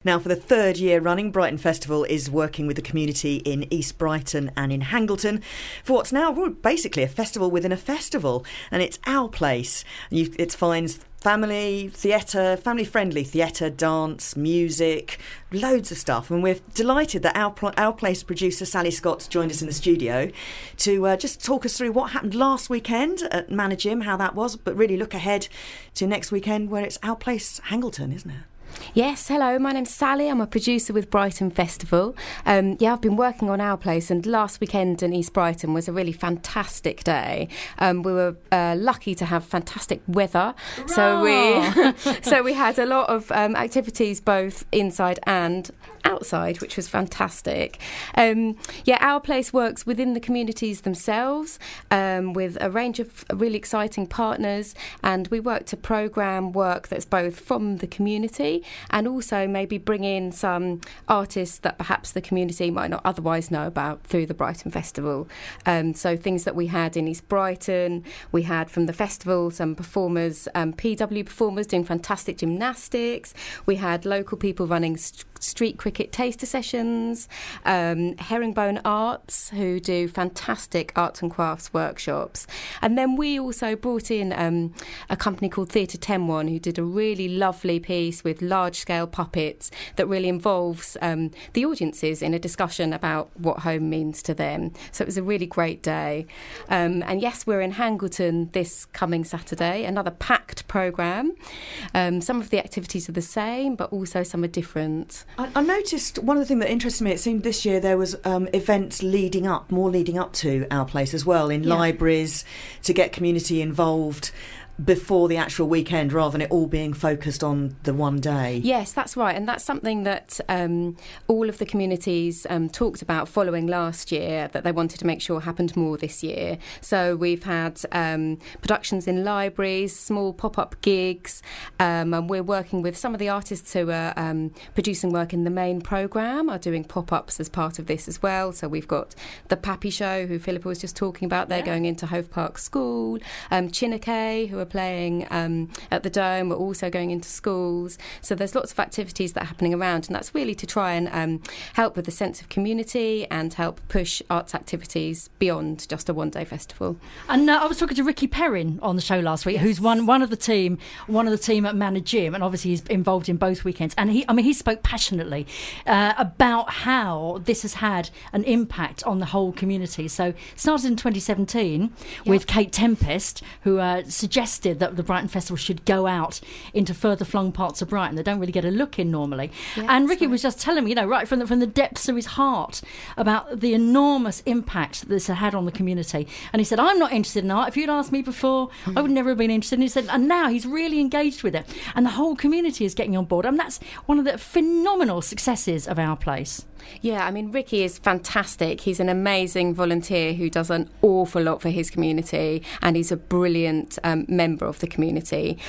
Now, for the third year running, Brighton Festival is working with the community in East Brighton and in Hangleton for what's now basically a festival within a festival, and it's Our Place. It finds family theatre, family-friendly theatre, dance, music, loads of stuff. And we're delighted that Our Place producer Sally Scott's joined us in the studio to just talk us through what happened last weekend at Manor Gym, how that was, but really look ahead to next weekend where it's Our Place Hangleton, isn't it? Yes, hello, my name's Sally. I'm a producer with Brighton Festival. I've been working on Our Place, and last weekend in East Brighton was a really fantastic day. We were lucky to have fantastic weather, so we had a lot of activities both inside and outside, which was fantastic. Our Place works within the communities themselves with a range of really exciting partners, and we work to programme work that's both from the community and also maybe bring in some artists that perhaps the community might not otherwise know about through the Brighton Festival. So things that we had in East Brighton, we had from the festival some performers, PW performers doing fantastic gymnastics. We had local people running street cricket taster sessions, Herringbone Arts, who do fantastic arts and crafts workshops. And then we also brought in a company called Theatre 10-1, who did a really lovely piece with large-scale puppets that really involves the audiences in a discussion about what home means to them. So it was a really great day. And yes, we're in Hangleton this coming Saturday, another packed programme. Some of the activities are the same, but also some are different. I noticed one of the things that interested me, it seemed this year there was events leading up to Our Place as well, in libraries, to get community involved before the actual weekend rather than it all being focused on the one day. Yes, that's right, and that's something that all of the communities talked about following last year, that they wanted to make sure happened more this year. So we've had productions in libraries, small pop-up gigs, and we're working with some of the artists who are producing work in the main programme, are doing pop-ups as part of this as well. So we've got the Pappy Show, who Philippa was just talking about, they're going into Hove Park School, Chineke, who are playing at the Dome, we're also going into schools. So there's lots of activities that are happening around, and that's really to try and help with the sense of community and help push arts activities beyond just a one-day festival. And I was talking to Ricky Perrin on the show last week, who's one of the team at Manor Gym, and obviously he's involved in both weekends. And he spoke passionately about how this has had an impact on the whole community. So it started in 2017 with Kate Tempest, who suggested that the Brighton Festival should go out into further flung parts of Brighton. They don't really get a look in normally. Yeah, and Ricky was just telling me, right from the depths of his heart, about the enormous impact that this had on the community. And he said, I'm not interested in art. If you'd asked me before, I would never have been interested. And he said, and now he's really engaged with it. And the whole community is getting on board. And that's one of the phenomenal successes of Our Place. Yeah, I mean, Ricky is fantastic. He's an amazing volunteer who does an awful lot for his community, and he's a brilliant member of the community.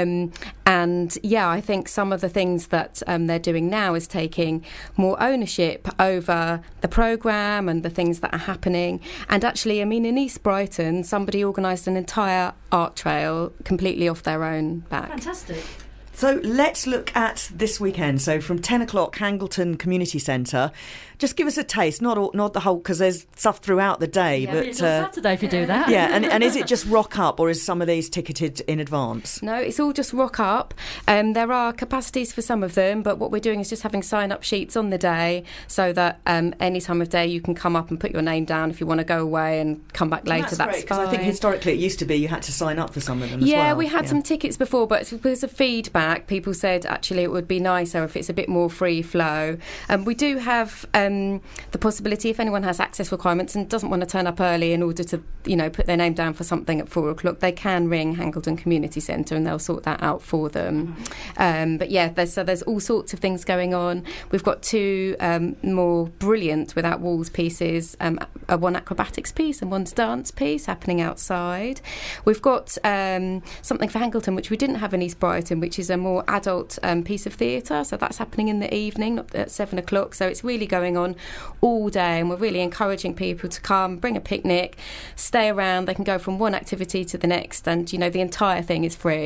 I think some of the things that they're doing now is taking more ownership over the programme and the things that are happening. And actually, I mean, in East Brighton, somebody organised an entire art trail completely off their own back. Fantastic. So let's look at this weekend. So from 10 o'clock, Hangleton Community Centre. Just give us a taste, not the whole, because there's stuff throughout the day. Yeah, but it's on Saturday if you do that. Yeah, and is it just rock up, or is some of these ticketed in advance? No, it's all just rock up. There are capacities for some of them, but what we're doing is just having sign-up sheets on the day, so that any time of day you can come up and put your name down if you want to go away and come back later. That's great, 'cause I think historically it used to be you had to sign up for some of them as well. Yeah, we had some tickets before, but because of feedback, people said actually it would be nicer if it's a bit more free flow. We do have the possibility, if anyone has access requirements and doesn't want to turn up early in order to, put their name down for something at 4 o'clock, they can ring Hangleton Community Centre and they'll sort that out for them. There's all sorts of things going on. We've got two more brilliant Without Walls pieces, one acrobatics piece and one's dance piece happening outside. We've got something for Hangleton which we didn't have in East Brighton, which is a more adult piece of theatre, so that's happening in the evening, not at 7 o'clock, so it's really going on all day, and we're really encouraging people to come, bring a picnic, stay around. They can go from one activity to the next, and the entire thing is free.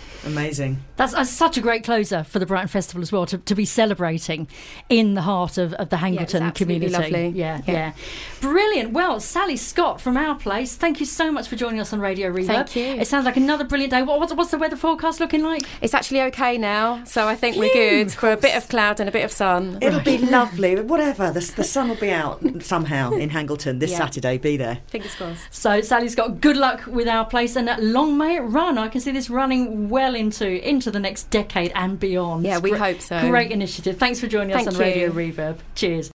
Amazing. That's such a great closer for the Brighton Festival as well, to be celebrating in the heart of the Hangleton community. Lovely. Yeah. Brilliant. Well, Sally Scott from Our Place, thank you so much for joining us on Radio Reverb. Thank you. It sounds like another brilliant day. What's the weather forecast looking like? It's actually okay now, so I think we're good for a bit of cloud and a bit of sun. It'll be lovely. Whatever, the sun will be out somehow in Hangleton this Saturday. Be there. Fingers crossed. So Sally Scott, good luck with Our Place, and long may it run. I can see this running well into the next decade and beyond. Yeah, we hope so. Great initiative. Thanks for joining us on Radio Reverb. Cheers.